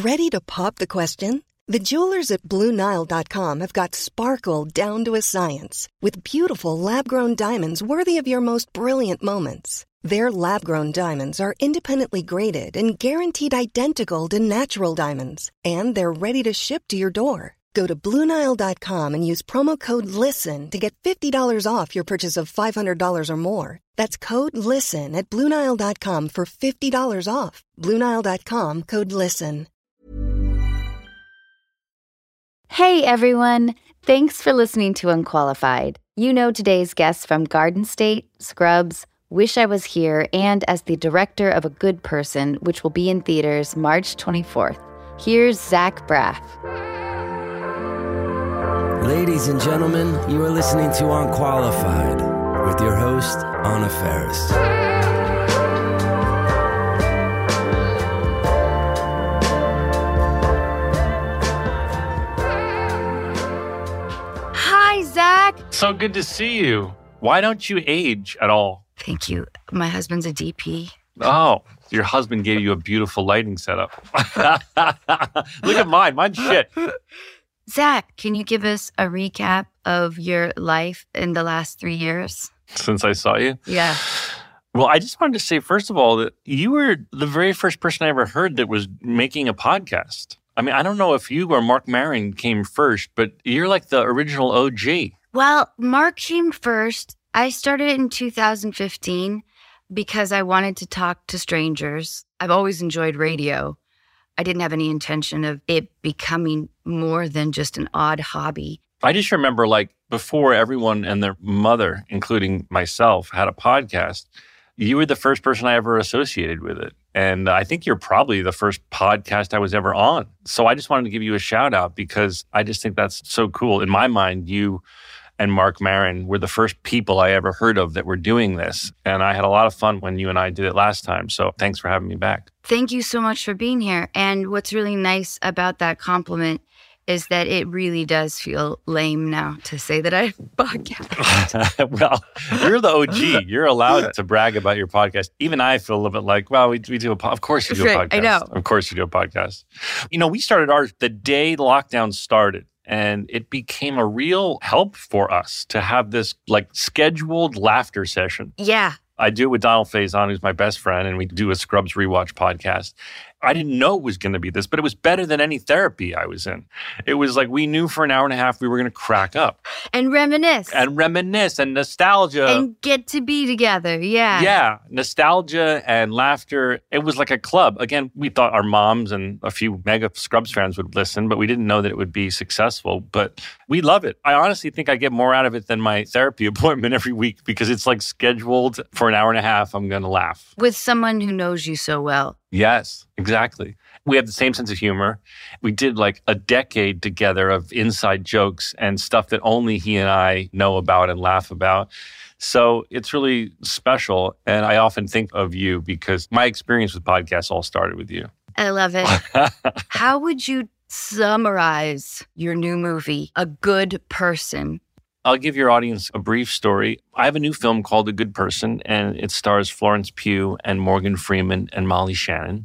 Ready to pop the question? The jewelers at BlueNile.com have got sparkle down to a science with beautiful lab-grown diamonds worthy of your most brilliant moments. Their lab-grown diamonds are independently graded and guaranteed identical to natural diamonds, and they're ready to ship to your door. Go to BlueNile.com and use promo code LISTEN to get $50 off your purchase of $500 or more. That's code LISTEN at BlueNile.com for $50 off. BlueNile.com, code LISTEN. Hey everyone, thanks for listening to Unqualified. You know today's guests from Garden State, Scrubs, Wish I Was Here, and as the director of A Good Person, which will be in theaters March 24th. Here's Zach Braff. Ladies and gentlemen, you are listening to Unqualified with your host, Anna Faris. Hi, Zach. So good to see you. Why don't you age at all? Thank you. My husband's a DP. Oh, your husband gave you a beautiful lighting setup. Look at mine. Mine's shit. Zach, can you give us a recap of your life in the last 3 years? Since I saw you? Yeah. Well, I just wanted to say, first of all, that you were the very first person I ever heard that was making a podcast. I mean, I don't know if you or Mark Maron came first, but you're like the original OG. Well, Mark came first. I started in 2015 because I wanted to talk to strangers. I've always enjoyed radio. I didn't have any intention of it becoming more than just an odd hobby. I just remember, like, before everyone and their mother, including myself, had a podcast, you were the first person I ever associated with it. And I think you're probably the first podcast I was ever on. So I just wanted to give you a shout out because I just think that's so cool. In my mind, you and Mark Maron were the first people I ever heard of that were doing this. And I had a lot of fun when you and I did it last time. So thanks for having me back. Thank you so much for being here. And what's really nice about that compliment is that it really does feel lame now to say that I have a podcast. Well, you're the OG. You're allowed to brag about your podcast. Even I feel a little bit like, well, we do a podcast. Of course you do a podcast. I know. Of course you do a podcast. You know, we started ours the day lockdown started. And it became a real help for us to have this like scheduled laughter session. Yeah. I do it with Donald Faison, who's my best friend, and we do a Scrubs rewatch podcast. I didn't know it was going to be this, but it was better than any therapy I was in. It was like we knew for an hour and a half we were going to crack up. And reminisce. And nostalgia. And get to be together, yeah. Yeah, nostalgia and laughter. It was like a club. Again, we thought our moms and a few mega Scrubs fans would listen, but we didn't know that it would be successful. But we love it. I honestly think I get more out of it than my therapy appointment every week because it's like scheduled for an hour and a half. I'm going to laugh. With someone who knows you so well. Yes, exactly. We have the same sense of humor. We did like a decade together of inside jokes and stuff that only he and I know about and laugh about. So it's really special. And I often think of you because my experience with podcasts all started with you. I love it. How would you summarize your new movie, A Good Person? I'll give your audience a brief story. I have a new film called A Good Person, and it stars Florence Pugh and Morgan Freeman and Molly Shannon.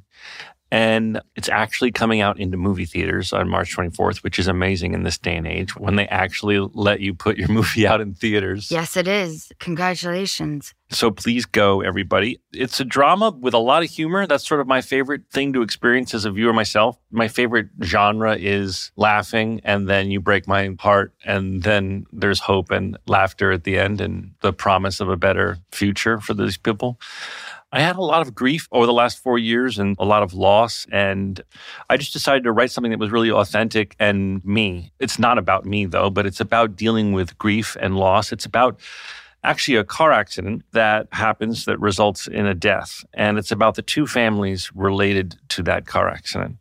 And it's actually coming out into movie theaters on March 24th, which is amazing in this day and age when they actually let you put your movie out in theaters. Yes, it is. Congratulations. So please go, everybody. It's a drama with a lot of humor. That's sort of my favorite thing to experience as a viewer myself. My favorite genre is laughing, and then you break my heart, and then there's hope and laughter at the end and the promise of a better future for these people. I had a lot of grief over the last 4 years and a lot of loss. And I just decided to write something that was really authentic and me. It's not about me, though, but it's about dealing with grief and loss. It's about actually a car accident that happens that results in a death. And it's about the two families related to that car accident.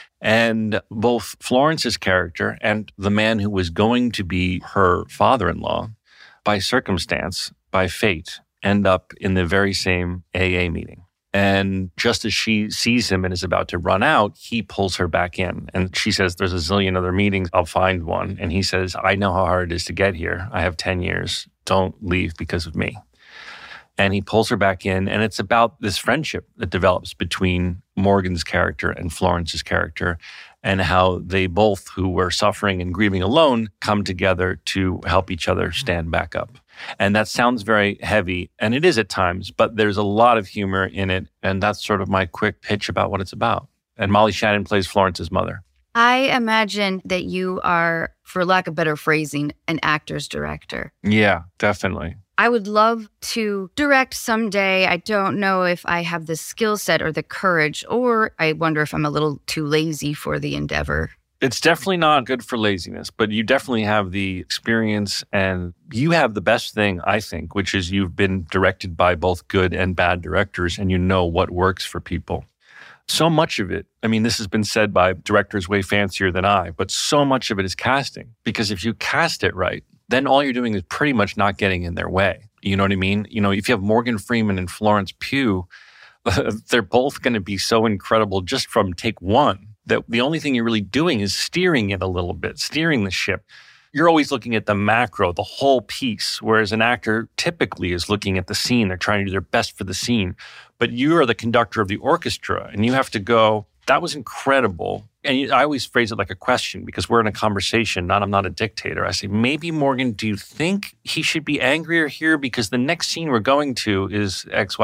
And both Florence's character and the man who was going to be her father-in-law, by circumstance, by fate, end up in the very same AA meeting. And just as she sees him and is about to run out, he pulls her back in. And she says, there's a zillion other meetings. I'll find one. And he says, I know how hard it is to get here. I have 10 years. Don't leave because of me. And he pulls her back in, and it's about this friendship that develops between Morgan's character and Florence's character, and how they both, who were suffering and grieving alone, come together to help each other stand back up. And that sounds very heavy, and it is at times, but there's a lot of humor in it, and that's sort of my quick pitch about what it's about. And Molly Shannon plays Florence's mother. I imagine that you are, for lack of better phrasing, an actor's director. Yeah, definitely. I would love to direct someday. I don't know if I have the skill set or the courage, or I wonder if I'm a little too lazy for the endeavor. It's definitely not good for laziness, but you definitely have the experience, and you have the best thing, I think, which is you've been directed by both good and bad directors, and you know what works for people. So much of it, I mean, this has been said by directors way fancier than I, but so much of it is casting. Because if you cast it right, then all you're doing is pretty much not getting in their way. You know what I mean? You know, if you have Morgan Freeman and Florence Pugh, they're both going to be so incredible just from take one that the only thing you're really doing is steering it a little bit, steering the ship. You're always looking at the macro, the whole piece, whereas an actor typically is looking at the scene. They're trying to do their best for the scene. But you are the conductor of the orchestra, and you have to go, that was incredible. And I always phrase it like a question because we're in a conversation, I'm not a dictator. I say, maybe, Morgan, do you think he should be angrier here? Because the next scene we're going to is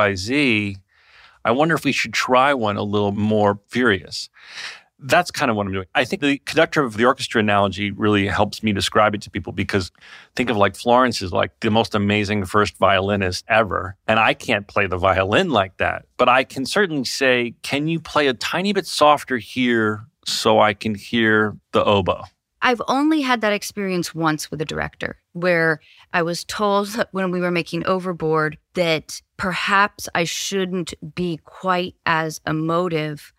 XYZ. I wonder if we should try one a little more furious. That's kind of what I'm doing. I think the conductor of the orchestra analogy really helps me describe it to people because think of like Florence is like the most amazing first violinist ever. And I can't play the violin like that. But I can certainly say, can you play a tiny bit softer here so I can hear the oboe? I've only had that experience once with a director where I was told when we were making Overboard that perhaps I shouldn't be quite as emotive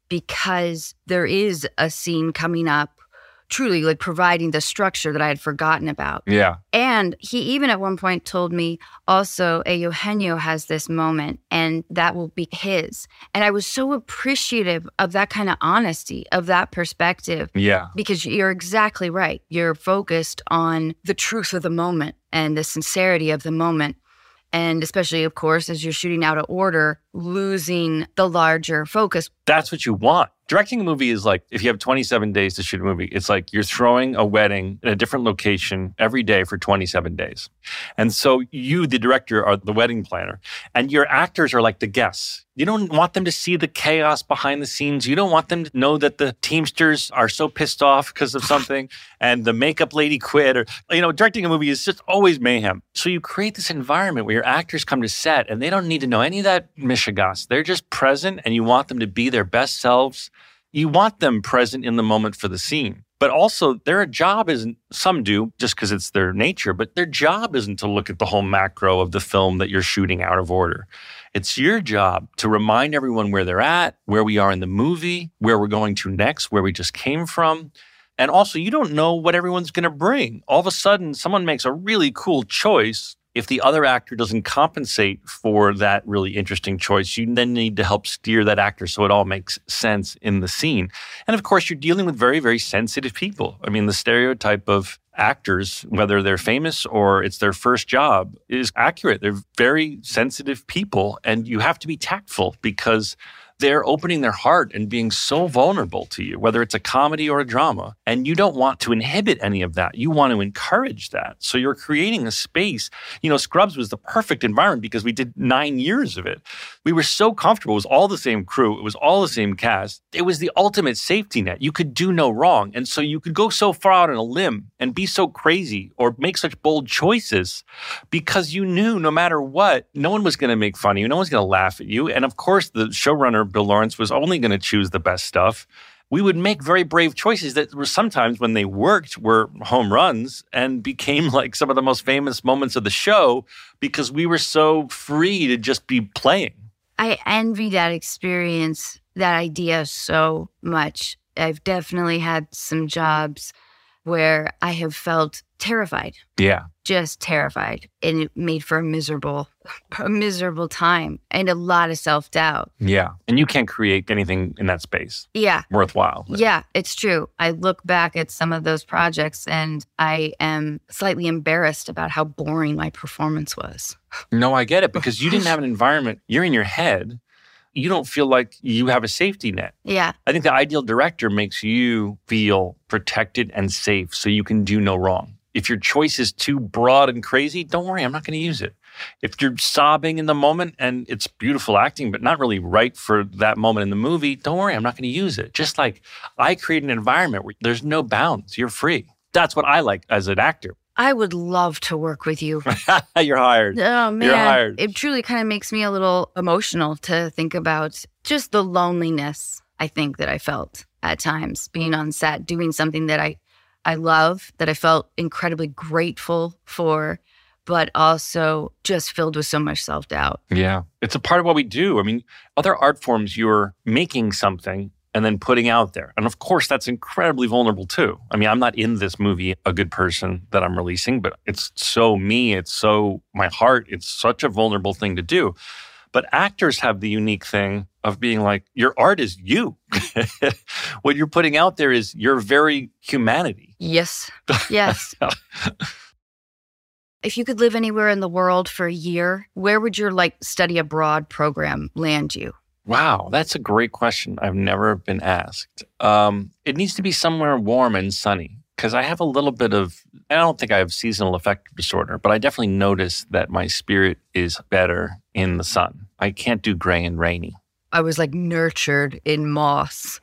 because there is a scene coming up, truly like providing the structure that I had forgotten about. Yeah. And he even at one point told me also, Eugenio has this moment and that will be his. And I was so appreciative of that kind of honesty, of that perspective. Yeah. Because you're exactly right. You're focused on the truth of the moment and the sincerity of the moment. And especially, of course, as you're shooting out of order, losing the larger focus. That's what you want. Directing a movie is like, if you have 27 days to shoot a movie, it's like you're throwing a wedding in a different location every day for 27 days. And so you, the director, are the wedding planner. And your actors are like the guests. You don't want them to see the chaos behind the scenes. You don't want them to know that the Teamsters are so pissed off because of something and the makeup lady quit. Or, directing a movie is just always mayhem. So you create this environment where your actors come to set and they don't need to know any of that mishigas. They're just present and you want them to be their best selves. You want them present in the moment for the scene. But also, their job isn't, some do just because it's their nature, but their job isn't to look at the whole macro of the film that you're shooting out of order. It's your job to remind everyone where they're at, where we are in the movie, where we're going to next, where we just came from. And also, you don't know what everyone's going to bring. All of a sudden, someone makes a really cool choice. If the other actor doesn't compensate for that really interesting choice, you then need to help steer that actor so it all makes sense in the scene. And of course, you're dealing with very, very sensitive people. I mean, the stereotype of actors, whether they're famous or it's their first job, is accurate. They're very sensitive people, and you have to be tactful because they're opening their heart and being so vulnerable to you, whether it's a comedy or a drama. And you don't want to inhibit any of that. You want to encourage that. So you're creating a space. Scrubs was the perfect environment because we did 9 years of it. We were so comfortable. It was all the same crew. It was all the same cast. It was the ultimate safety net. You could do no wrong. And so you could go so far out on a limb and be so crazy or make such bold choices because you knew no matter what, no one was going to make fun of you. No one's going to laugh at you. And of course, the showrunner, Bill Lawrence, was only going to choose the best stuff. We would make very brave choices that were sometimes, when they worked, were home runs and became like some of the most famous moments of the show because we were so free to just be playing. I envy that experience, that idea so much. I've definitely had some jobs where I have felt terrified. Yeah. Just terrified. And it made for a miserable time and a lot of self-doubt. Yeah. And you can't create anything in that space. Yeah. Worthwhile. Yeah, it's true. I look back at some of those projects and I am slightly embarrassed about how boring my performance was. No, I get it, because you didn't have an environment. You're in your head. You don't feel like you have a safety net. Yeah. I think the ideal director makes you feel protected and safe so you can do no wrong. If your choice is too broad and crazy, don't worry, I'm not going to use it. If you're sobbing in the moment and it's beautiful acting, but not really right for that moment in the movie, don't worry, I'm not going to use it. Just like I create an environment where there's no bounds. You're free. That's what I like as an actor. I would love to work with you. You're hired. Oh, man. You're hired. It truly kind of makes me a little emotional to think about just the loneliness, I think, that I felt at times being on set, doing something that I love, that I felt incredibly grateful for, but also just filled with so much self-doubt. Yeah. It's a part of what we do. I mean, other art forms, you're making something and then putting out there. And of course, that's incredibly vulnerable too. I mean, I'm not in this movie a good person that I'm releasing, but it's so me, it's so my heart, it's such a vulnerable thing to do. But actors have the unique thing of being like, your art is you. What you're putting out there is your very humanity. Yes. Yes. If you could live anywhere in the world for a year, where would your study abroad program land you? Wow, that's a great question. I've never been asked. It needs to be somewhere warm and sunny, because I have a little bit of, I don't think I have seasonal affective disorder, but I definitely notice that my spirit is better in the sun. I can't do gray and rainy. I was nurtured in moss.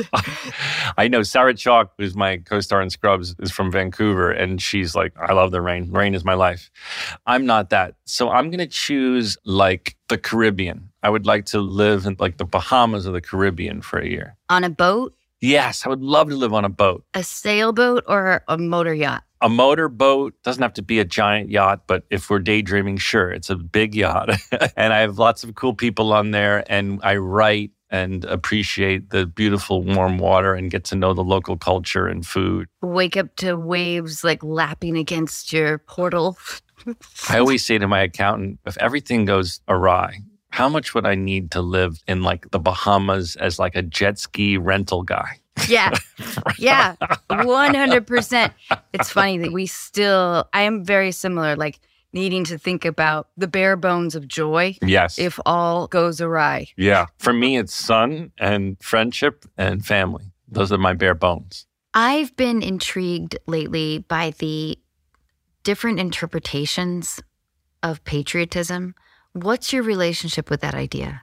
I know Sarah Chalk, who's my co-star in Scrubs, is from Vancouver, and she's like, I love the rain. Rain is my life. I'm not that. So I'm going to choose the Caribbean. I would like to live in the Bahamas or the Caribbean for a year. On a boat? Yes, I would love to live on a boat. A sailboat or a motor yacht? A motor boat. Doesn't have to be a giant yacht, but if we're daydreaming, sure, it's a big yacht. And I have lots of cool people on there, and I write and appreciate the beautiful warm water and get to know the local culture and food. Wake up to waves lapping against your portal. I always say to my accountant, if everything goes awry, how much would I need to live in the Bahamas as a jet ski rental guy? Yeah. Yeah. 100%. It's funny that I am very similar, needing to think about the bare bones of joy. Yes. If all goes awry. Yeah. For me, it's sun and friendship and family. Those are my bare bones. I've been intrigued lately by the different interpretations of patriotism. What's your relationship with that idea?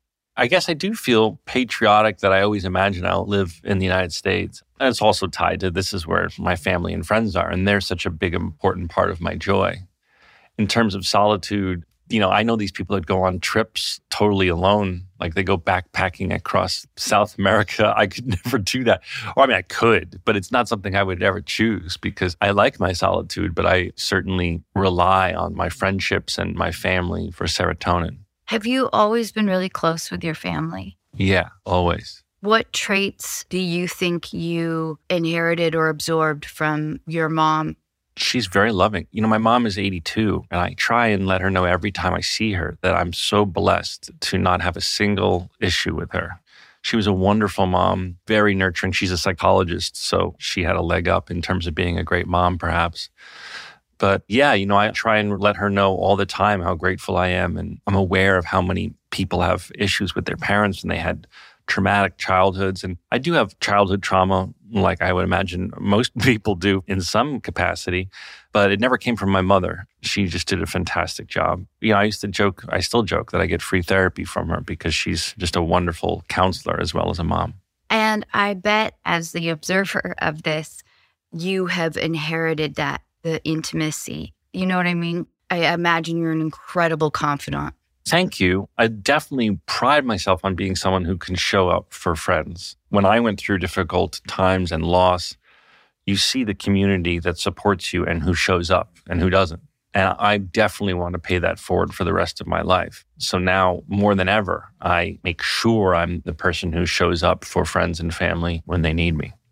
I guess I do feel patriotic that I always imagine I'll live in the United States. And it's also tied to this is where my family and friends are. And they're such a big, important part of my joy. In terms of solitude, I know these people that go on trips totally alone. They go backpacking across South America. I could never do that. Or I could, but it's not something I would ever choose because I like my solitude, but I certainly rely on my friendships and my family for serotonin. Have you always been really close with your family? Yeah, always. What traits do you think you inherited or absorbed from your mom? She's very loving. My mom is 82, and I try and let her know every time I see her that I'm so blessed to not have a single issue with her. She was a wonderful mom, very nurturing. She's a psychologist, so she had a leg up in terms of being a great mom, perhaps. But yeah, I try and let her know all the time how grateful I am. And I'm aware of how many people have issues with their parents and they had traumatic childhoods. And I do have childhood trauma, like I would imagine most people do in some capacity, but it never came from my mother. She just did a fantastic job. I used to joke, I still joke that I get free therapy from her because she's just a wonderful counselor as well as a mom. And I bet as the observer of this, you have inherited the intimacy. You know what I mean? I imagine you're an incredible confidant. Thank you. I definitely pride myself on being someone who can show up for friends. When I went through difficult times and loss, you see the community that supports you and who shows up and who doesn't. And I definitely want to pay that forward for the rest of my life. So now, more than ever, I make sure I'm the person who shows up for friends and family when they need me.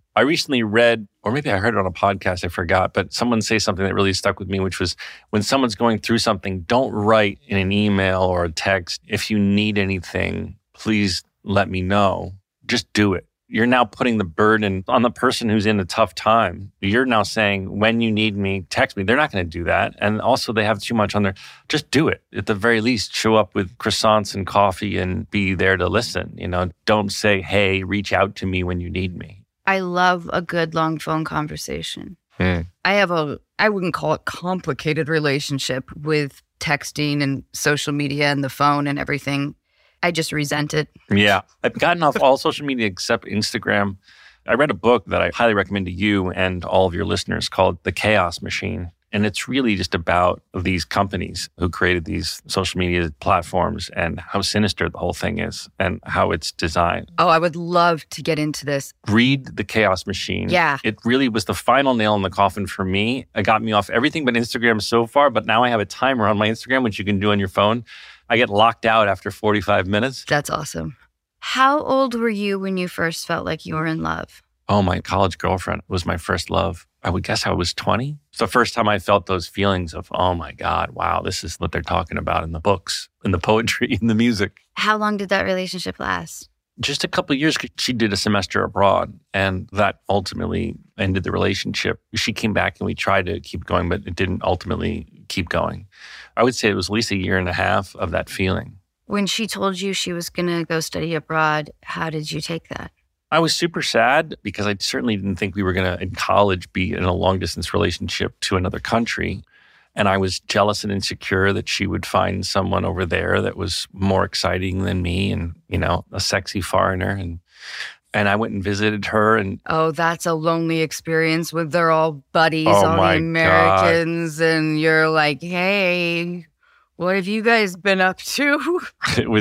I recently read, or maybe I heard it on a podcast, I forgot, but someone say something that really stuck with me, which was when someone's going through something, don't write in an email or a text, if you need anything, please let me know. Just do it. You're now putting the burden on the person who's in a tough time. You're now saying, when you need me, text me. They're not going to do that. And also they have too much on their, just do it. At the very least, show up with croissants and coffee and be there to listen. Don't say, hey, reach out to me when you need me. I love a good long phone conversation. I have I wouldn't call it complicated relationship with texting and social media and the phone and everything. I just resent it. Yeah. I've gotten off all social media except Instagram. I read a book that I highly recommend to you and all of your listeners called The Chaos Machine. And it's really just about these companies who created these social media platforms and how sinister the whole thing is and how it's designed. Oh, I would love to get into this. Read The Chaos Machine. Yeah. It really was the final nail in the coffin for me. It got me off everything but Instagram so far, but now I have a timer on my Instagram, which you can do on your phone. I get locked out after 45 minutes. That's awesome. How old were you when you first felt like you were in love? Oh, my college girlfriend was my first love. I would guess I was 20. It's the first time I felt those feelings of, oh my God, wow, this is what they're talking about in the books, in the poetry, in the music. How long did that relationship last? Just a couple of years. She did a semester abroad, and that ultimately ended the relationship. She came back and we tried to keep going, but it didn't ultimately keep going. I would say it was at least a year and a half of that feeling. When she told you she was going to go study abroad, how did you take that? I was super sad because I certainly didn't think we were going to, in college, be in a long-distance relationship to another country. And I was jealous and insecure that she would find someone over there that was more exciting than me and, a sexy foreigner. And I went and visited her. And oh, that's a lonely experience when they're all buddies, all the Americans. God. And you're like, hey, what have you guys been up to? It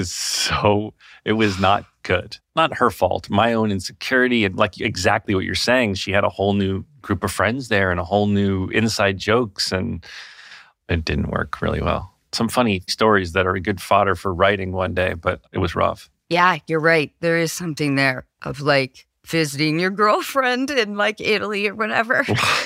was not good. Not her fault. My own insecurity and like exactly what you're saying. She had a whole new group of friends there and a whole new inside jokes, and it didn't work really well. Some funny stories that are a good fodder for writing one day, but it was rough. Yeah, you're right. There is something there of like visiting your girlfriend in like Italy or whatever.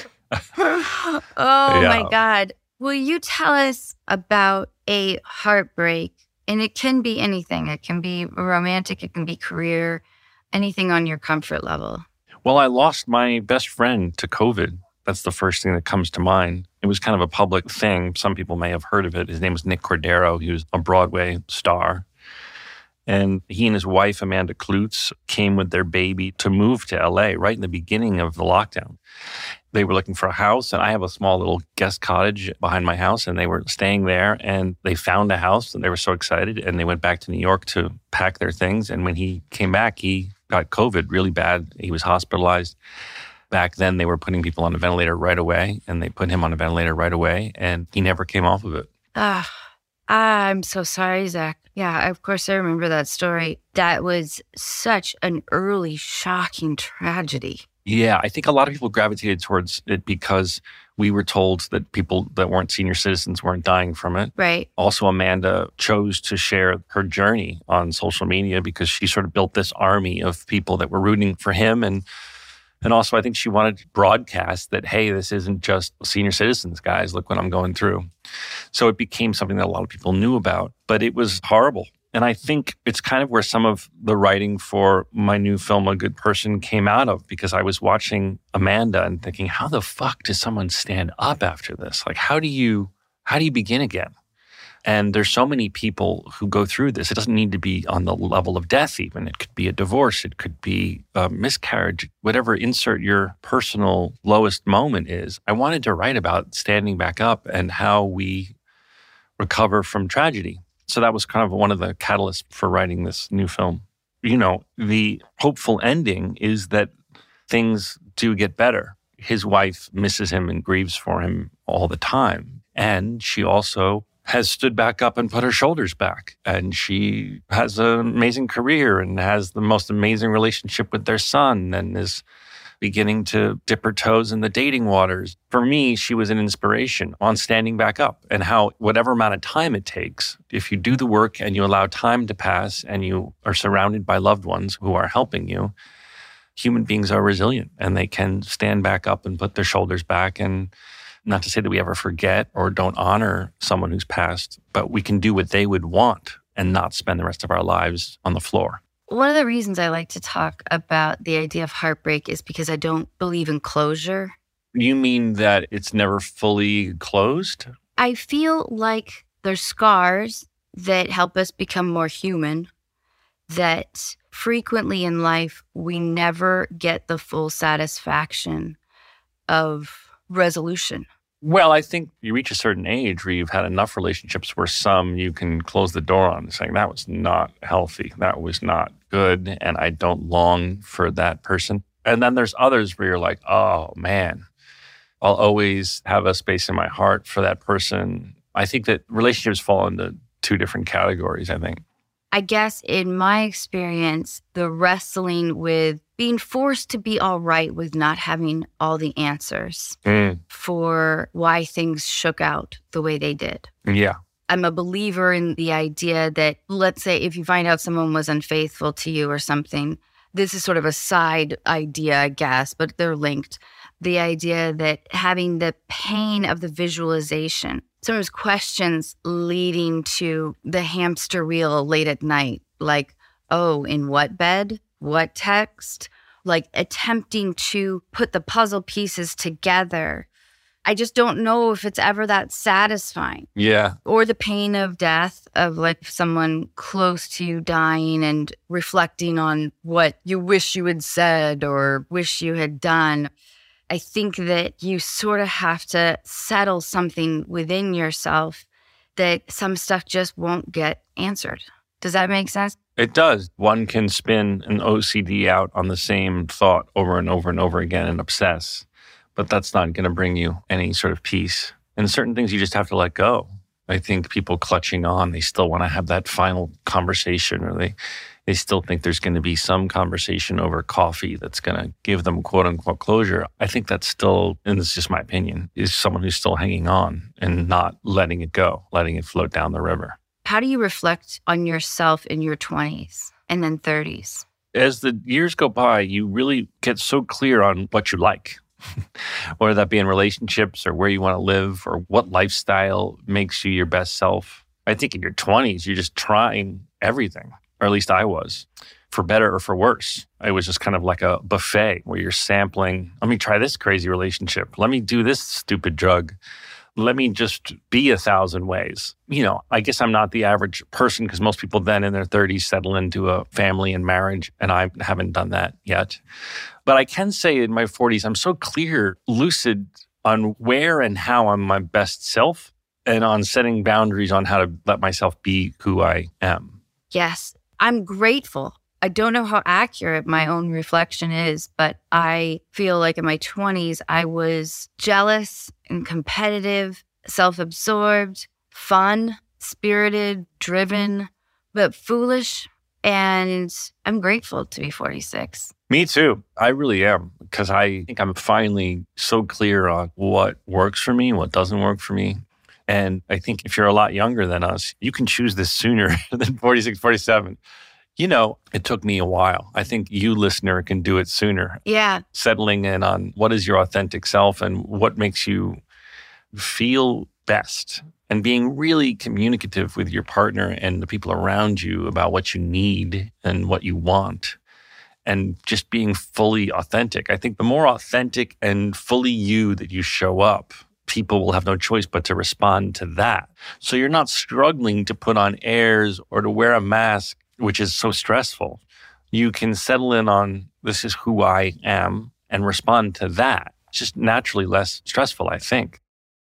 My God. Will you tell us about a heartbreak? And it can be anything. It can be romantic. It can be career, anything on your comfort level. Well, I lost my best friend to COVID. That's the first thing that comes to mind. It was kind of a public thing. Some people may have heard of it. His name was Nick Cordero. He was a Broadway star. And he and his wife, Amanda Klutz, came with their baby to move to LA right in the beginning of the lockdown. They were looking for a house, and I have a small little guest cottage behind my house, and they were staying there, and they found a house, and they were so excited, and they went back to New York to pack their things. And when he came back, he got COVID really bad. He was hospitalized. Back then, they were putting people on a ventilator right away, and they put him on a ventilator right away, and he never came off of it. I'm so sorry, Zach. Yeah, of course, I remember that story. That was such an early, shocking tragedy. Yeah, I think a lot of people gravitated towards it because we were told that people that weren't senior citizens weren't dying from it. Right. Also, Amanda chose to share her journey on social media because she sort of built this army of people that were rooting for him. And also, I think she wanted to broadcast that, hey, this isn't just senior citizens, guys. Look what I'm going through. So it became something that a lot of people knew about, but it was horrible. And I think it's kind of where some of the writing for my new film, A Good Person, came out of, because I was watching Amanda and thinking, how the fuck does someone stand up after this? Like, how do you begin again? And there's so many people who go through this. It doesn't need to be on the level of death even. It could be a divorce. It could be a miscarriage. Whatever insert your personal lowest moment is. I wanted to write about standing back up and how we recover from tragedy. So that was kind of one of the catalysts for writing this new film. The hopeful ending is that things do get better. His wife misses him and grieves for him all the time. And she also has stood back up and put her shoulders back. And she has an amazing career and has the most amazing relationship with their son and is beginning to dip her toes in the dating waters. For me, she was an inspiration on standing back up and how whatever amount of time it takes, if you do the work and you allow time to pass and you are surrounded by loved ones who are helping you, human beings are resilient and they can stand back up and put their shoulders back. And not to say that we ever forget or don't honor someone who's passed, but we can do what they would want and not spend the rest of our lives on the floor. One of the reasons I like to talk about the idea of heartbreak is because I don't believe in closure. You mean that it's never fully closed? I feel like there's scars that help us become more human, that frequently in life, we never get the full satisfaction of resolution. Well, I think you reach a certain age where you've had enough relationships where some you can close the door on, saying that was not healthy, that was not good, and I don't long for that person. And then there's others where you're like, oh man, I'll always have a space in my heart for that person. I think that relationships fall into two different categories, I think. I guess in my experience, the wrestling with being forced to be all right with not having all the answers for why things shook out the way they did. Yeah. I'm a believer in the idea that, let's say, if you find out someone was unfaithful to you or something, this is sort of a side idea, I guess, but they're linked. The idea that having the pain of the visualization, sometimes questions leading to the hamster wheel late at night, like, oh, in what bed? What text? Like attempting to put the puzzle pieces together. I just don't know if it's ever that satisfying. Yeah. Or the pain of death, of like someone close to you dying and reflecting on what you wish you had said or wish you had done. I think that you sort of have to settle something within yourself that some stuff just won't get answered. Does that make sense? It does. One can spin an OCD out on the same thought over and over and over again and obsess, but that's not going to bring you any sort of peace. And certain things you just have to let go. I think people clutching on, they still want to have that final conversation, or they still think there's going to be some conversation over coffee that's going to give them quote unquote closure. I think that's still, and this is just my opinion, is someone who's still hanging on and not letting it go, letting it float down the river. How do you reflect on yourself in your 20s and then 30s? As the years go by, you really get so clear on what you like, whether that be in relationships or where you want to live or what lifestyle makes you your best self. I think in your 20s, you're just trying everything, or at least I was, for better or for worse. It was just kind of like a buffet where you're sampling, let me try this crazy relationship. Let me do this stupid drug. Let me just be 1,000 ways. I guess I'm not the average person because most people then in their 30s settle into a family and marriage, and I haven't done that yet. But I can say in my 40s, I'm so clear, lucid on where and how I'm my best self and on setting boundaries on how to let myself be who I am. Yes, I'm grateful. I don't know how accurate my own reflection is, but I feel like in my 20s, I was jealous and competitive, self-absorbed, fun, spirited, driven, but foolish. And I'm grateful to be 46. Me too. I really am, because I think I'm finally so clear on what works for me, what doesn't work for me. And I think if you're a lot younger than us, you can choose this sooner than 46, 47. It took me a while. I think you, listener, can do it sooner. Yeah. Settling in on what is your authentic self and what makes you feel best, and being really communicative with your partner and the people around you about what you need and what you want, and just being fully authentic. I think the more authentic and fully you that you show up, people will have no choice but to respond to that. So you're not struggling to put on airs or to wear a mask, which is so stressful. You can settle in on, this is who I am, and respond to that. It's just naturally less stressful, I think.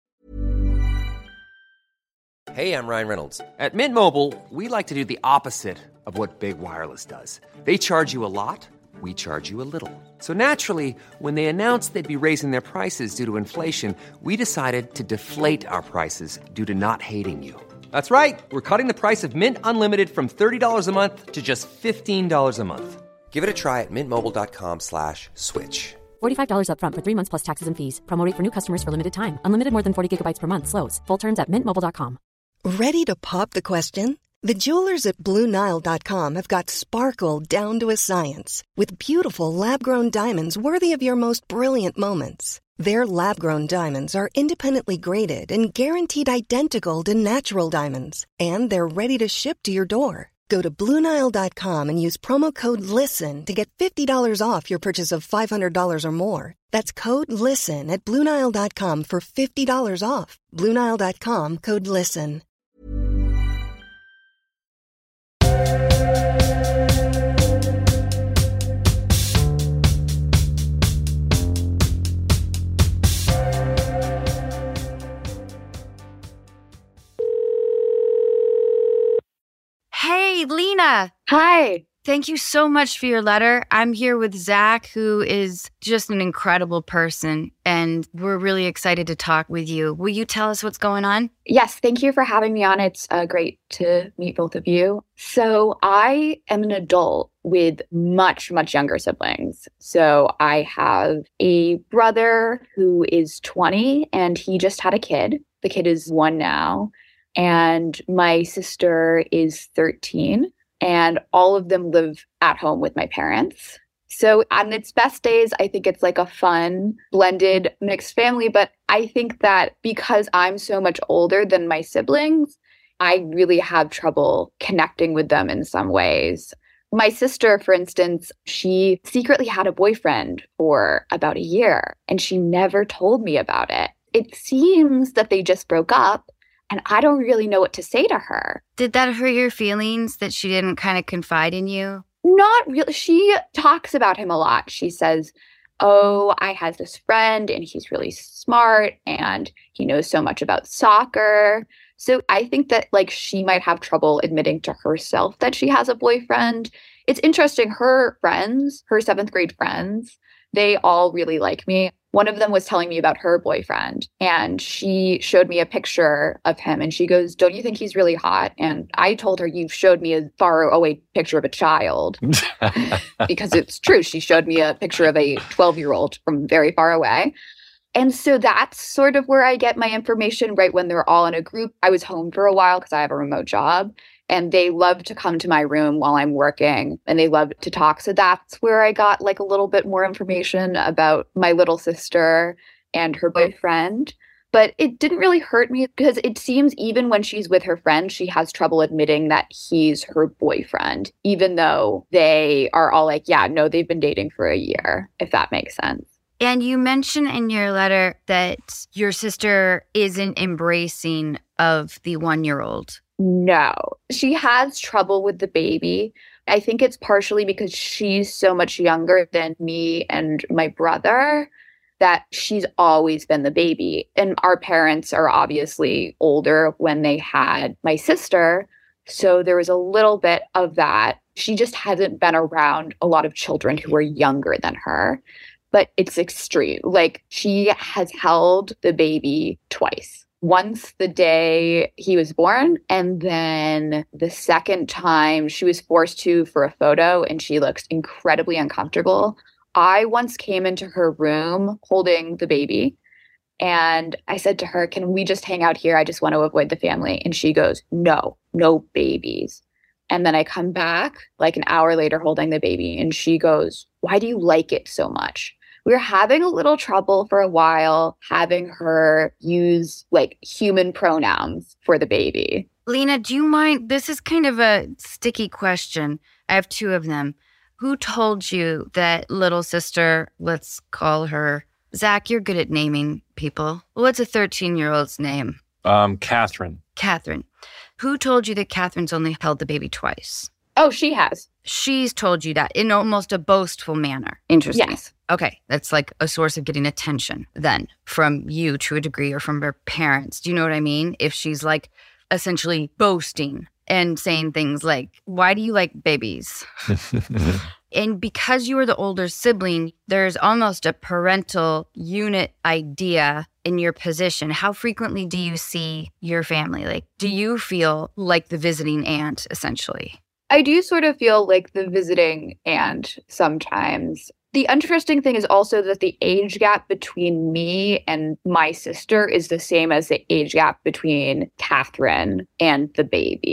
Hey, I'm Ryan Reynolds. At Mint Mobile, we like to do the opposite of what Big Wireless does. They charge you a lot, we charge you a little. So naturally, when they announced they'd be raising their prices due to inflation, we decided to deflate our prices due to not hating you. That's right. We're cutting the price of Mint Unlimited from $30 a month to just $15 a month. Give it a try at mintmobile.com/switch. $45 up front for 3 months plus taxes and fees. Promo rate for new customers for limited time. Unlimited more than 40 gigabytes per month slows. Full terms at mintmobile.com. Ready to pop the question? The jewelers at BlueNile.com have got sparkle down to a science with beautiful lab-grown diamonds worthy of your most brilliant moments. Their lab-grown diamonds are independently graded and guaranteed identical to natural diamonds, and they're ready to ship to your door. Go to BlueNile.com and use promo code LISTEN to get $50 off your purchase of $500 or more. That's code LISTEN at BlueNile.com for $50 off. BlueNile.com, code LISTEN. Hey, Lena. Hi. Thank you so much for your letter. I'm here with Zach, who is just an incredible person, and we're really excited to talk with you. Will you tell us what's going on? Yes, thank you for having me on. It's great to meet both of you. So I am an adult with much, much younger siblings. So I have a brother who is 20, and he just had a kid. The kid is 1 now. And my sister is 13. And all of them live at home with my parents. So on its best days, I think it's like a fun, blended, mixed family. But I think that because I'm so much older than my siblings, I really have trouble connecting with them in some ways. My sister, for instance, she secretly had a boyfriend for about a year, and she never told me about it. It seems that they just broke up. And I don't really know what to say to her. Did that hurt your feelings that she didn't kind of confide in you? Not really. She talks about him a lot. She says, oh, I have this friend and he's really smart and he knows so much about soccer. So I think that she might have trouble admitting to herself that she has a boyfriend. It's interesting. Her friends, her 7th grade friends, they all really like me. One of them was telling me about her boyfriend, and she showed me a picture of him, and she goes, don't you think he's really hot? And I told her, you've showed me a far away picture of a child. Because it's true. She showed me a picture of a 12-year-old from very far away. And so that's sort of where I get my information, right when they're all in a group. I was home for a while because I have a remote job. And they love to come to my room while I'm working, and they love to talk. So that's where I got a little bit more information about my little sister and her boyfriend. But it didn't really hurt me because it seems even when she's with her friend, she has trouble admitting that he's her boyfriend, even though they are all yeah, no, they've been dating for a year, if that makes sense. And you mentioned in your letter that your sister isn't embracing of the 1-year-old. No, she has trouble with the baby. I think it's partially because she's so much younger than me and my brother that she's always been the baby. And our parents are obviously older when they had my sister. So there was a little bit of that. She just hasn't been around a lot of children who are younger than her. But it's extreme. She has held the baby twice. Once the day he was born, and then the second time she was forced to for a photo, and she looks incredibly uncomfortable. I once came into her room holding the baby, and I said to her, can we just hang out here? I just want to avoid the family. And she goes, no babies. And then I come back an hour later holding the baby, and she goes, why do you like it so much? We were having a little trouble for a while having her use human pronouns for the baby. Lena, do you mind? This is kind of a sticky question. I have 2 of them. Who told you that little sister, let's call her, Zach, you're good at naming people. What's a 13-year-old's name? Catherine. Catherine. Who told you that Catherine's only held the baby twice? Oh, she has. She's told you that in almost a boastful manner. Interesting. Yes. Okay, that's a source of getting attention then from you to a degree or from her parents. Do you know what I mean? If she's essentially boasting and saying things like, why do you like babies? And because you are the older sibling, there's almost a parental unit idea in your position. How frequently do you see your family? Do you feel like the visiting aunt, essentially? I do sort of feel like the visiting aunt sometimes. The interesting thing is also that the age gap between me and my sister is the same as the age gap between Catherine and the baby.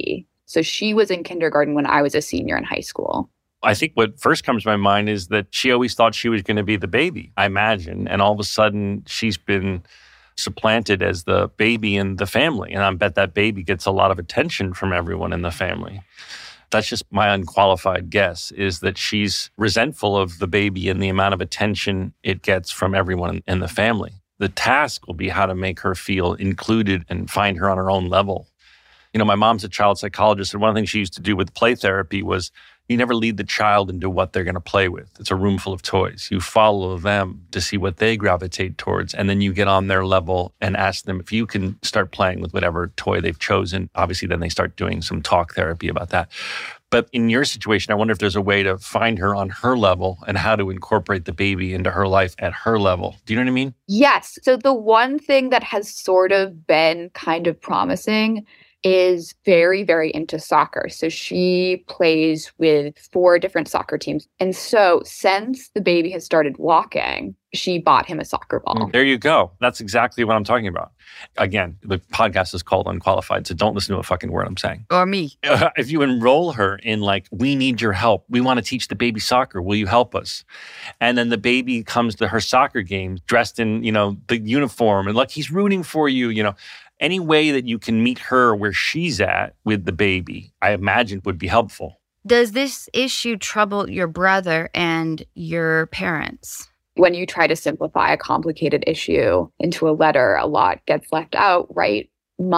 So she was in kindergarten when I was a senior in high school. I think what first comes to my mind is that she always thought she was going to be the baby, I imagine. And all of a sudden, she's been supplanted as the baby in the family. And I bet that baby gets a lot of attention from everyone in the family. That's just my unqualified guess, is that she's resentful of the baby and the amount of attention it gets from everyone in the family. The task will be how to make her feel included and find her on her own level. You know, my mom's a child psychologist, and one of the things she used to do with play therapy was you never lead the child into what they're going to play with. It's a room full of toys. You follow them to see what they gravitate towards, and then you get on their level and ask them if you can start playing with whatever toy they've chosen. Obviously, then they start doing some talk therapy about that. But in your situation, I wonder if there's a way to find her on her level and how to incorporate the baby into her life at her level. Do you know what I mean? Yes. So the one thing that has sort of been kind of promising is very, very into soccer. So she plays with 4 different soccer teams. And so since the baby has started walking, she bought him a soccer ball. There you go. That's exactly what I'm talking about. Again, the podcast is called Unqualified, so don't listen to a fucking word I'm saying. Or me. If you enroll her in like, we need your help. We want to teach the baby soccer. Will you help us? And then the baby comes to her soccer game dressed in, the uniform and like he's rooting for you, Any way that you can meet her where she's at with the baby, I imagine would be helpful. Does this issue trouble your brother and your parents? When you try to simplify a complicated issue into a letter, a lot gets left out, right?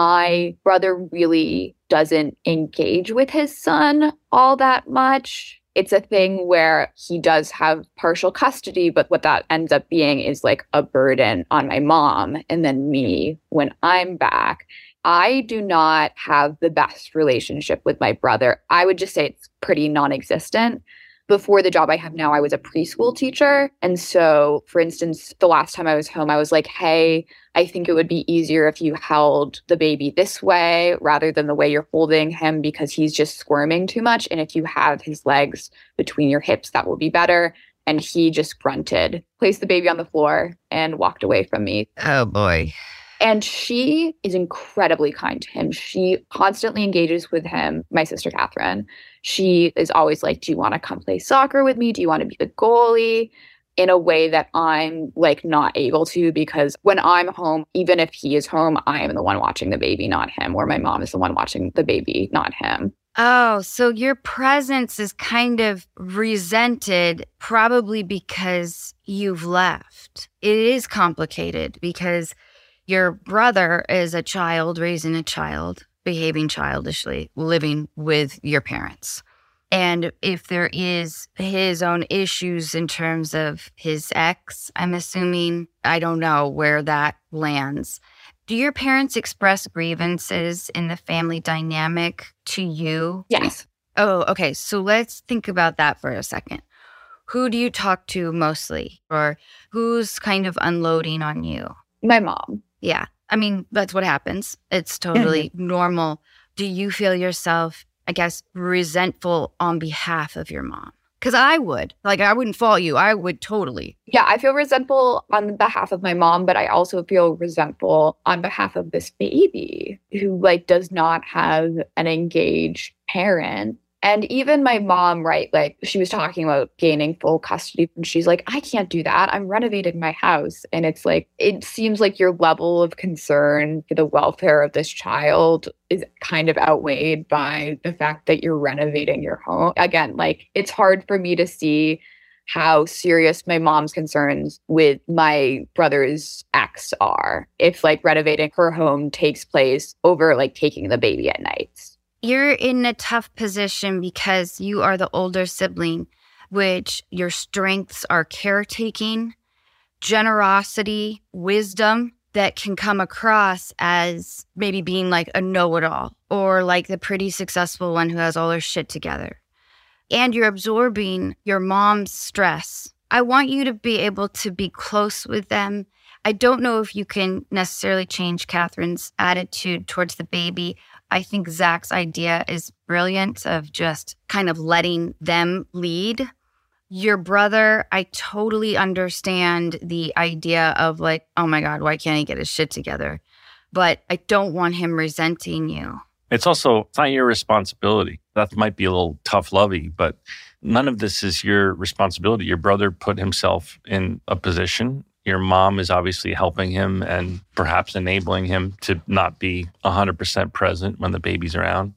My brother really doesn't engage with his son all that much. It's a thing where he does have partial custody, but what that ends up being is like a burden on my mom and then me when I'm back. I do not have the best relationship with my brother. I would just say it's pretty non-existent. Before the job I have now, I was a preschool teacher. And so, for instance, the last time I was home, I was like, hey, I think it would be easier if you held the baby this way rather than the way you're holding him because he's just squirming too much. And if you have his legs between your hips, that will be better. And he just grunted, placed the baby on the floor, and walked away from me. Oh, boy. And she is incredibly kind to him. She constantly engages with him, my sister, Catherine. She is always like, do you want to come play soccer with me? Do you want to be the goalie? In a way that I'm like not able to, because when I'm home, even if he is home, I am the one watching the baby, not him, or my mom is the one watching the baby, not him. Oh, so your presence is kind of resented probably because you've left. It is complicated because your brother is a child, raising a child, behaving childishly, living with your parents. And if there is his own issues in terms of his ex, I'm assuming, I don't know where that lands. Do your parents express grievances in the family dynamic to you? Yes. Oh, okay. So let's think about that for a second. Who do you talk to mostly? Or who's kind of unloading on you? My mom. Yeah. I mean, that's what happens. It's totally normal. Do you feel yourself, I guess, resentful on behalf of your mom? Because I would. Like, I wouldn't fault you. I would totally. Yeah, I feel resentful on behalf of my mom, but I also feel resentful on behalf of this baby who, like, does not have an engaged parent. And even my mom, right, like she was talking about gaining full custody and she's like, I can't do that. I'm renovating my house. And it's like, it seems like your level of concern for the welfare of this child is kind of outweighed by the fact that you're renovating your home. Again, like it's hard for me to see how serious my mom's concerns with my brother's ex are if like renovating her home takes place over like taking the baby at nights. You're in a tough position because you are the older sibling, which your strengths are caretaking, generosity, wisdom that can come across as maybe being like a know-it-all or like the pretty successful one who has all her shit together. And you're absorbing your mom's stress. I want you to be able to be close with them. I don't know if you can necessarily change Catherine's attitude towards the baby. I think Zach's idea is brilliant of just kind of letting them lead. Your brother, I totally understand the idea of like, oh my God, why can't he get his shit together? But I don't want him resenting you. It's not your responsibility. That might be a little tough-lovey, but none of this is your responsibility. Your brother put himself in a position. Your mom is obviously helping him and perhaps enabling him to not be 100% present when the baby's around.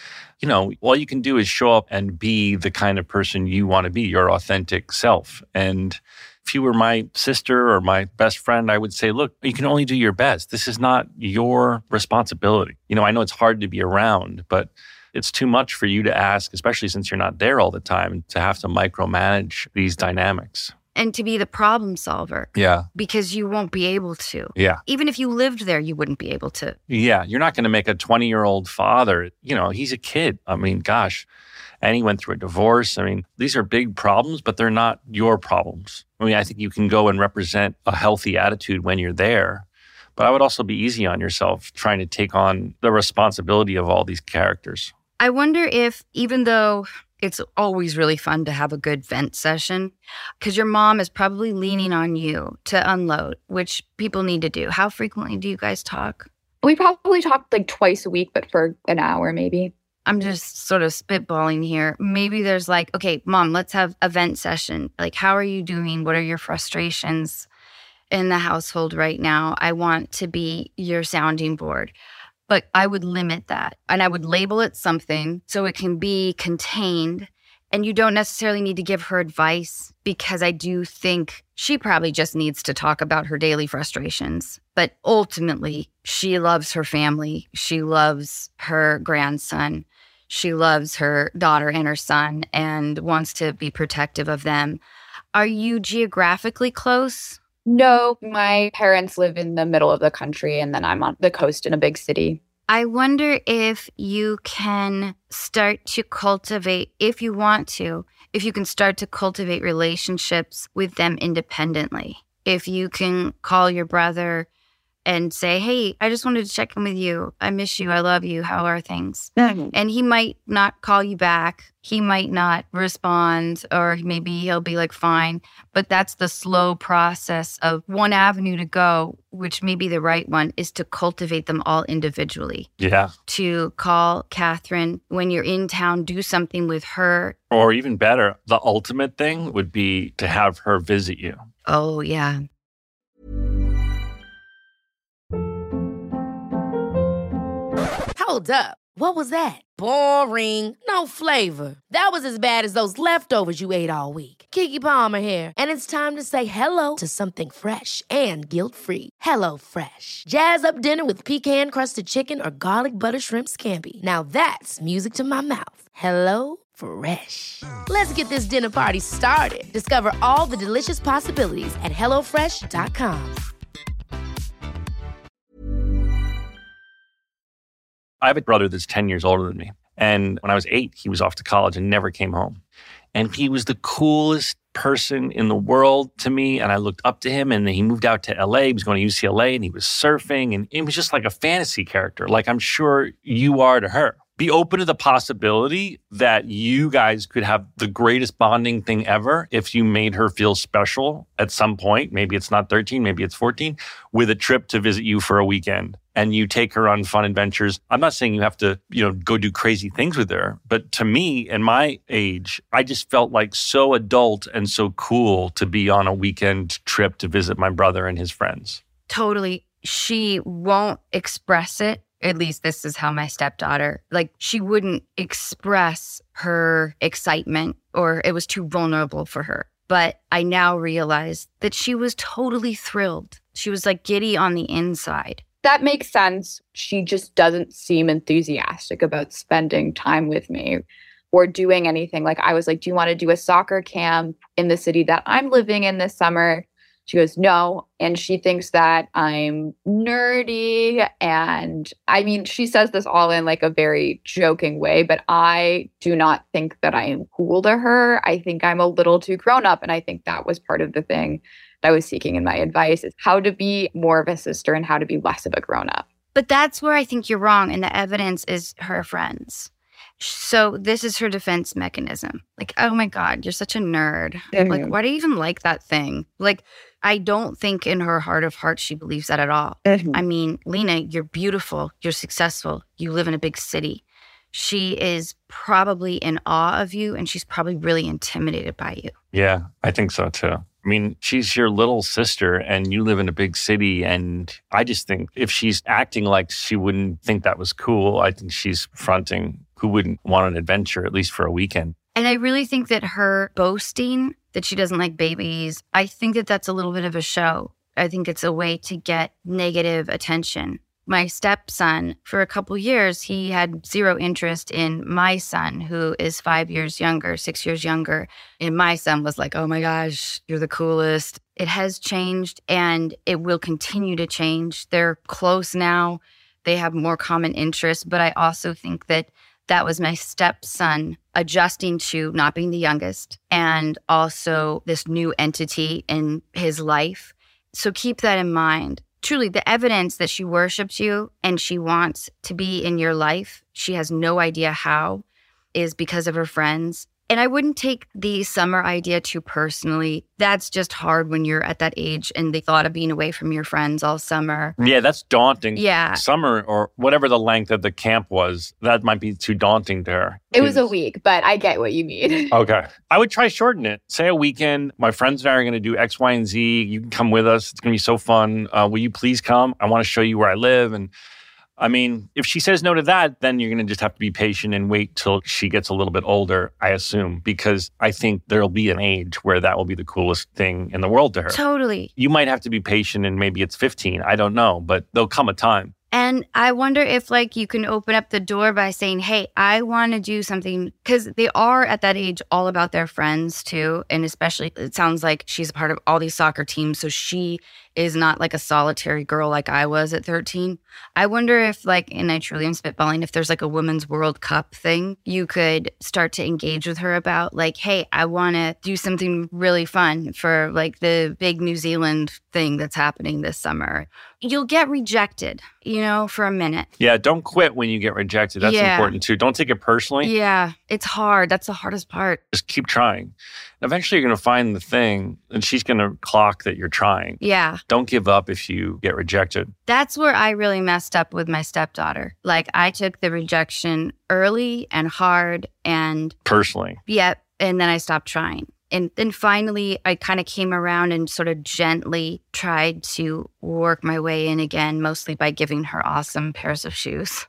All you can do is show up and be the kind of person you want to be, your authentic self. And if you were my sister or my best friend, I would say, look, you can only do your best. This is not your responsibility. I know it's hard to be around, but it's too much for you to ask, especially since you're not there all the time, to have to micromanage these dynamics. And to be the problem solver. Yeah. Because you won't be able to. Yeah. Even if you lived there, you wouldn't be able to. Yeah. You're not going to make a 20-year-old father. He's a kid. I mean, gosh. And he went through a divorce. I mean, these are big problems, but they're not your problems. I mean, I think you can go and represent a healthy attitude when you're there. But I would also be easy on yourself trying to take on the responsibility of all these characters. I wonder if, even though it's always really fun to have a good vent session, because your mom is probably leaning on you to unload, which people need to do. How frequently do you guys talk? We probably talk like twice a week, but for an hour maybe. I'm just sort of spitballing here. Maybe there's like, okay, Mom, let's have a vent session. Like, how are you doing? What are your frustrations in the household right now? I want to be your sounding board. But I would limit that and I would label it something so it can be contained. And you don't necessarily need to give her advice, because I do think she probably just needs to talk about her daily frustrations. But ultimately, she loves her family. She loves her grandson. She loves her daughter and her son and wants to be protective of them. Are you geographically close? No, my parents live in the middle of the country and then I'm on the coast in a big city. I wonder if you can start to cultivate, if you want to, if you can start to cultivate relationships with them independently. If you can call your brother and say, hey, I just wanted to check in with you. I miss you. I love you. How are things? Mm-hmm. And he might not call you back. He might not respond, or maybe he'll be like, fine. But that's the slow process of one avenue to go, which may be the right one, is to cultivate them all individually. Yeah. To call Catherine when you're in town, do something with her. Or even better, the ultimate thing would be to have her visit you. Oh, yeah. Hold up. What was that? Boring. No flavor. That was as bad as those leftovers you ate all week. Keke Palmer here. And it's time to say hello to something fresh and guilt-free. HelloFresh. Jazz up dinner with pecan-crusted chicken or garlic butter shrimp scampi. Now that's music to my mouth. HelloFresh. Let's get this dinner party started. Discover all the delicious possibilities at HelloFresh.com. I have a brother that's 10 years older than me. And when I was 8, he was off to college and never came home. And he was the coolest person in the world to me. And I looked up to him, and then he moved out to LA. He was going to UCLA and he was surfing. And it was just like a fantasy character, like I'm sure you are to her. Be open to the possibility that you guys could have the greatest bonding thing ever if you made her feel special at some point. Maybe it's not 13, maybe it's 14, with a trip to visit you for a weekend. And you take her on fun adventures. I'm not saying you have to, go do crazy things with her. But to me, in my age, I just felt like so adult and so cool to be on a weekend trip to visit my brother and his friends. Totally. She won't express it. At least this is how my stepdaughter, she wouldn't express her excitement, or it was too vulnerable for her. But I now realize that she was totally thrilled. She was giddy on the inside. That makes sense. She just doesn't seem enthusiastic about spending time with me or doing anything. I was like, do you want to do a soccer camp in the city that I'm living in this summer? She goes, no. And she thinks that I'm nerdy. And I mean, she says this all in a very joking way, but I do not think that I am cool to her. I think I'm a little too grown up. And I think that was part of the thing I was seeking in my advice, is how to be more of a sister and how to be less of a grown-up. But that's where I think you're wrong, and the evidence is her friends. So this is her defense mechanism. Oh my God, you're such a nerd. Mm-hmm. Why do you even like that thing? I don't think in her heart of hearts she believes that at all. I mean, Lena, you're beautiful. You're successful. You live in a big city. She is probably in awe of you, and she's probably really intimidated by you. Yeah, I think so too. I mean, she's your little sister and you live in a big city. And I just think if she's acting like she wouldn't think that was cool, I think she's fronting. Who wouldn't want an adventure, at least for a weekend? And I really think that her boasting that she doesn't like babies, I think that that's a little bit of a show. I think it's a way to get negative attention. My stepson, for a couple years, he had zero interest in my son, who is 5 years younger, 6 years younger. And my son was like, oh my gosh, you're the coolest. It has changed and it will continue to change. They're close now. They have more common interests. But I also think that that was my stepson adjusting to not being the youngest and also this new entity in his life. So keep that in mind. Truly, the evidence that she worships you and she wants to be in your life, she has no idea how, is because of her friends. And I wouldn't take the summer idea too personally. That's just hard when you're at that age and the thought of being away from your friends all summer. Yeah, that's daunting. Yeah. Summer or whatever the length of the camp was, that might be too daunting to her. It was a week, but I get what you mean. Okay. I would try shorten it. Say a weekend. My friends and I are going to do X, Y, and Z. You can come with us. It's going to be so fun. Will you please come? I want to show you where I live. And I mean, if she says no to that, then you're going to just have to be patient and wait till she gets a little bit older, I assume, because I think there'll be an age where that will be the coolest thing in the world to her. Totally. You might have to be patient and maybe it's 15. I don't know, but there'll come a time. And I wonder if you can open up the door by saying, hey, I want to do something, because they are at that age all about their friends too. And especially it sounds like she's a part of all these soccer teams. So she is not like a solitary girl like I was at 13. I wonder if and I truly am spitballing, if there's a Women's World Cup thing, you could start to engage with her about hey, I want to do something really fun for the big New Zealand thing that's happening this summer. You'll get rejected, for a minute. Yeah, don't quit when you get rejected. That's important too. Don't take it personally. Yeah, it's hard. That's the hardest part. Just keep trying. Eventually you're going to find the thing and she's going to clock that you're trying. Yeah. Don't give up if you get rejected. That's where I really messed up with my stepdaughter. I took the rejection early and hard and... Personally. Yeah, and then I stopped trying. And then finally, I kind of came around and sort of gently tried to work my way in again, mostly by giving her awesome pairs of shoes.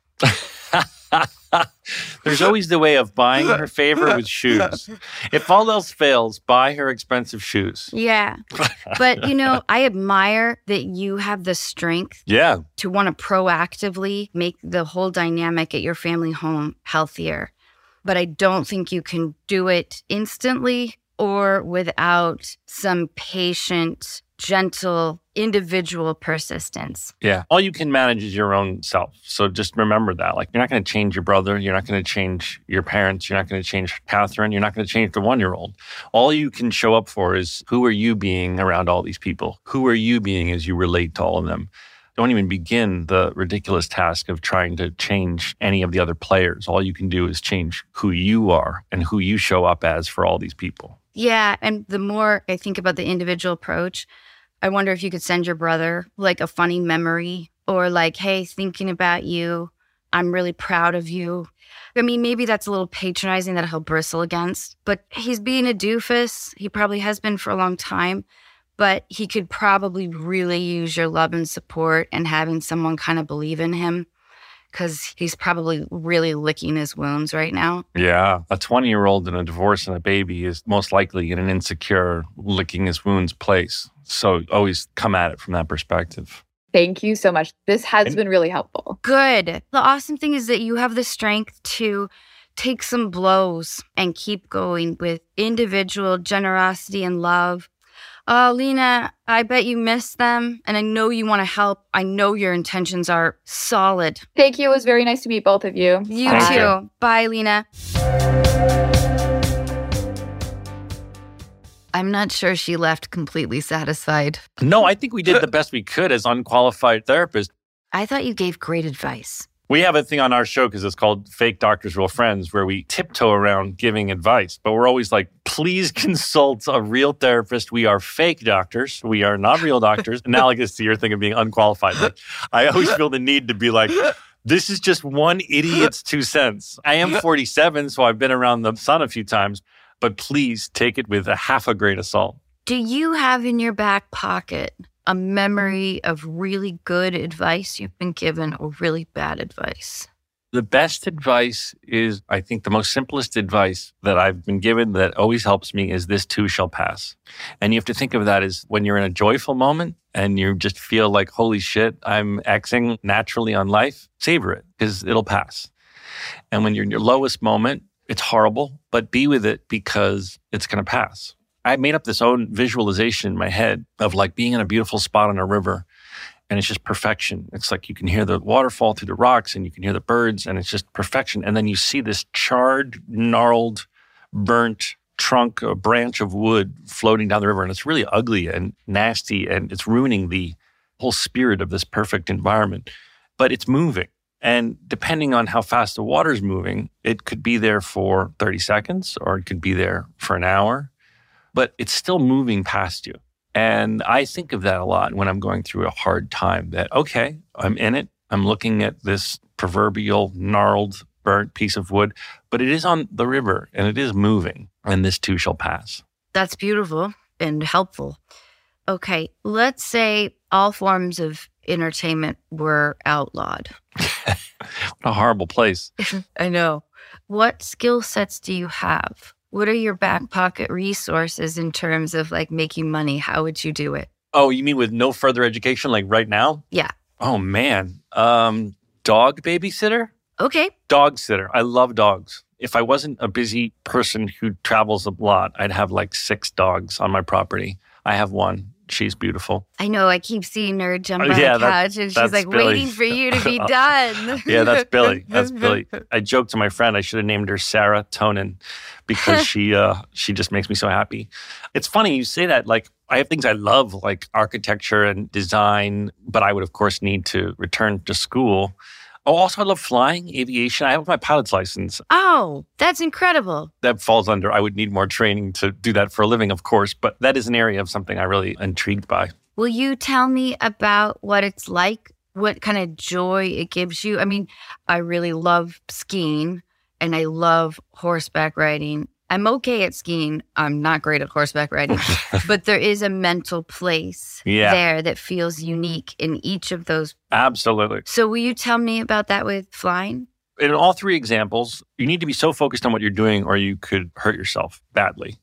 There's always the way of buying her favor with shoes. If all else fails, buy her expensive shoes. Yeah. But, I admire that you have the strength to want to proactively make the whole dynamic at your family home healthier. But I don't think you can do it instantly or without some patient, gentle, individual persistence. Yeah. All you can manage is your own self. So just remember that. You're not going to change your brother. You're not going to change your parents. You're not going to change Catherine. You're not going to change the 1-year-old. All you can show up for is who are you being around all these people? Who are you being as you relate to all of them? Don't even begin the ridiculous task of trying to change any of the other players. All you can do is change who you are and who you show up as for all these people. Yeah, and the more I think about the individual approach, I wonder if you could send your brother a funny memory or hey, thinking about you, I'm really proud of you. I mean, maybe that's a little patronizing that he'll bristle against, but he's being a doofus. He probably has been for a long time, but he could probably really use your love and support and having someone kind of believe in him, because he's probably really licking his wounds right now. Yeah. A 20-year-old and a divorce and a baby is most likely in an insecure, licking his wounds place. So always come at it from that perspective. Thank you so much. This has been really helpful. Good. The awesome thing is that you have the strength to take some blows and keep going with individual generosity and love. Lena, I bet you miss them, and I know you want to help. I know your intentions are solid. Thank you. It was very nice to meet both of you. You too. Bye, Lena. I'm not sure she left completely satisfied. No, I think we did the best we could as unqualified therapists. I thought you gave great advice. We have a thing on our show because it's called Fake Doctors, Real Friends, where we tiptoe around giving advice. But we're always like, please consult a real therapist. We are fake doctors. We are not real doctors. Analogous to your thing of being unqualified. But I always feel the need to be like, this is just one idiot's 2 cents. I am 47, so I've been around the sun a few times. But please take it with a half a grain of salt. Do you have in your back pocket a memory of really good advice you've been given or really bad advice? The best advice is, I think the most simplest advice that I've been given that always helps me is this too shall pass. And you have to think of that as when you're in a joyful moment and you just feel like, holy shit, I'm Xing naturally on life, savor it because it'll pass. And when you're in your lowest moment, it's horrible, but be with it because it's going to pass. I made up this own visualization in my head of like being in a beautiful spot on a river and it's just perfection. It's like you can hear the waterfall through the rocks and you can hear the birds and it's just perfection. And then you see this charred, gnarled, burnt trunk, a branch of wood floating down the river and it's really ugly and nasty and it's ruining the whole spirit of this perfect environment. But it's moving. And depending on how fast the water's moving, it could be there for 30 seconds or it could be there for an hour. But it's still moving past you. And I think of that a lot when I'm going through a hard time that, okay, I'm in it. I'm looking at this proverbial gnarled, burnt piece of wood, but it is on the river and it is moving and this too shall pass. That's beautiful and helpful. Okay, let's say all forms of entertainment were outlawed. What a horrible place. I know. What skill sets do you have? What are your back pocket resources in terms of like making money? How would you do it? Oh, you mean with no further education, like right now? Yeah. Oh, man. Dog babysitter? Okay. Dog sitter. I love dogs. If I wasn't a busy person who travels a lot, I'd have like 6 dogs on my property. I have one. She's beautiful. I know. I keep seeing her jump on the couch and she's like Billy. waiting for you to be done. Yeah, that's Billy. That's Billy. I joked to my friend I should have named her Sarah Tonin because she just makes me so happy. It's funny you say that. Like I have things I love like architecture and design, but I would of course need to return to school. Oh, also I love flying, aviation. I have my pilot's license. Oh, that's incredible. That falls under, I would need more training to do that for a living, of course, but that is an area of something I really intrigued by. Will you tell me about what it's like, what kind of joy it gives you? I mean, I really love skiing and I love horseback riding. I'm okay at skiing. I'm not great at horseback riding, but there is a mental place there that feels unique in each of those. Absolutely. So will you tell me about that with flying? In all 3 examples, you need to be so focused on what you're doing or you could hurt yourself badly.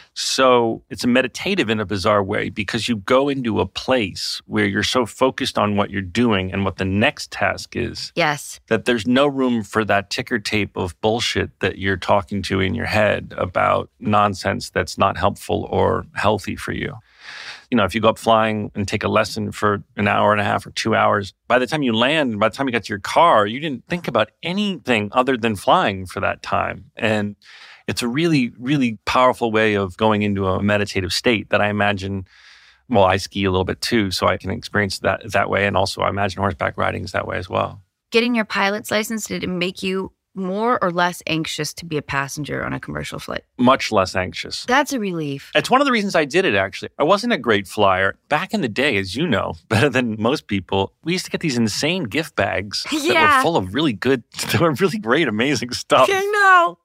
So it's a meditative in a bizarre way because you go into a place where you're so focused on what you're doing and what the next task is. Yes. That there's no room for that ticker tape of bullshit that you're talking to in your head about nonsense that's not helpful or healthy for you. You know, if you go up flying and take a lesson for an hour and a half or 2 hours, by the time you land, by the time you get to your car, you didn't think about anything other than flying for that time. And it's a really, really powerful way of going into a meditative state that I imagine, well, I ski a little bit too, so I can experience that way. And also I imagine horseback riding is that way as well. Getting your pilot's license, did it make you more or less anxious to be a passenger on a commercial flight? Much less anxious. That's a relief. It's one of the reasons I did it, actually. I wasn't a great flyer. Back in the day, as you know, better than most people, we used to get these insane gift bags that were full of really good, that were really great, amazing stuff. I know.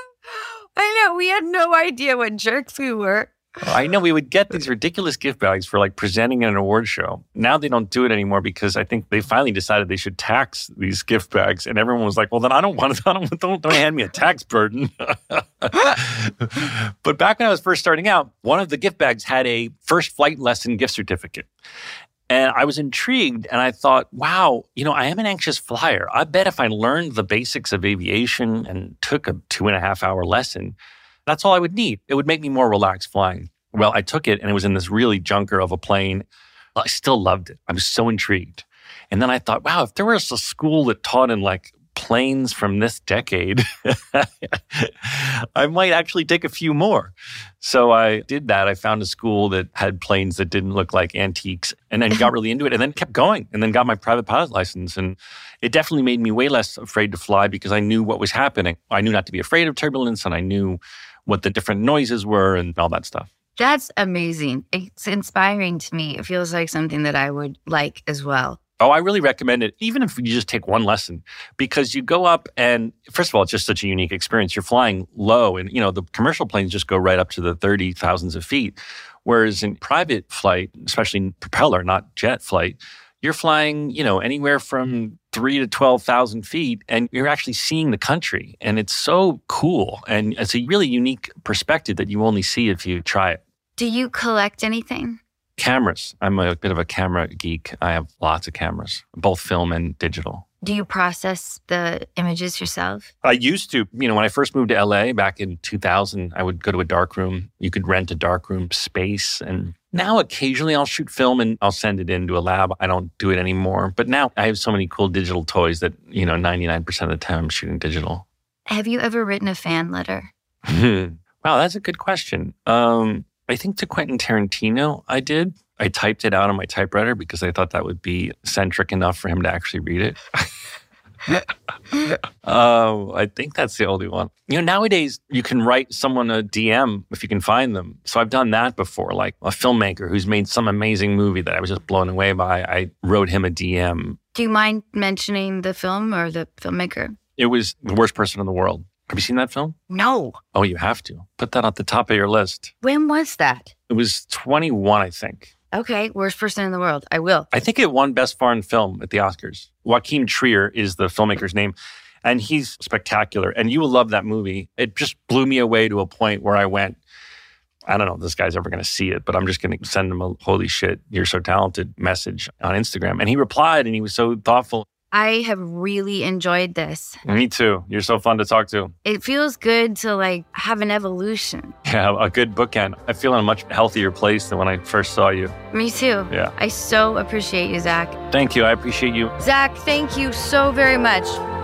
We had no idea what jerks we were. I know we would get these ridiculous gift bags for like presenting at an award show. Now they don't do it anymore because I think they finally decided they should tax these gift bags. And everyone was like, well, then I don't want it. Don't hand me a tax burden. But back when I was first starting out, one of the gift bags had a first flight lesson gift certificate. And I was intrigued and I thought, wow, I am an anxious flyer. I bet if I learned the basics of aviation and took a 2.5-hour lesson, that's all I would need. It would make me more relaxed flying. Well, I took it and it was in this really junker of a plane. I still loved it. I was so intrigued. And then I thought, wow, if there was a school that taught in like planes from this decade, I might actually take a few more. So I did that. I found a school that had planes that didn't look like antiques and then got really into it and then kept going and then got my private pilot license. And it definitely made me way less afraid to fly because I knew what was happening. I knew not to be afraid of turbulence and I knew what the different noises were and all that stuff. That's amazing. It's inspiring to me. It feels like something that I would like as well. Oh, I really recommend it, even if you just take one lesson, because you go up and, first of all, it's just such a unique experience. You're flying low and, the commercial planes just go right up to the 30,000s of feet. Whereas in private flight, especially in propeller, not jet flight, you're flying, anywhere from 3 to 12,000 feet and you're actually seeing the country. And it's so cool. And it's a really unique perspective that you only see if you try it. Do you collect anything? Cameras. I'm a bit of a camera geek. I have lots of cameras, both film and digital. Do you process the images yourself? I used to. When I first moved to LA back in 2000, I would go to a darkroom. You could rent a darkroom space. And now occasionally I'll shoot film and I'll send it into a lab. I don't do it anymore. But now I have so many cool digital toys that, 99% of the time I'm shooting digital. Have you ever written a fan letter? Wow, that's a good question. I think to Quentin Tarantino, I did. I typed it out on my typewriter because I thought that would be eccentric enough for him to actually read it. I think that's the only one. Nowadays, you can write someone a DM if you can find them. So I've done that before, like a filmmaker who's made some amazing movie that I was just blown away by. I wrote him a DM. Do you mind mentioning the film or the filmmaker? It was The Worst Person in the World. Have you seen that film? No. Oh, you have to. Put that at the top of your list. When was that? It was 21, I think. Okay, worst person in the world. I will. I think it won Best Foreign Film at the Oscars. Joachim Trier is the filmmaker's name, and he's spectacular. And you will love that movie. It just blew me away to a point where I went, I don't know if this guy's ever going to see it, but I'm just going to send him a holy shit, you're so talented message on Instagram. And he replied, and he was so thoughtful. I have really enjoyed this. Me too. You're so fun to talk to. It feels good to have an evolution. Yeah, a good bookend. I feel in a much healthier place than when I first saw you. Me too. Yeah. I so appreciate you, Zach. Thank you. I appreciate you. Zach, thank you so very much.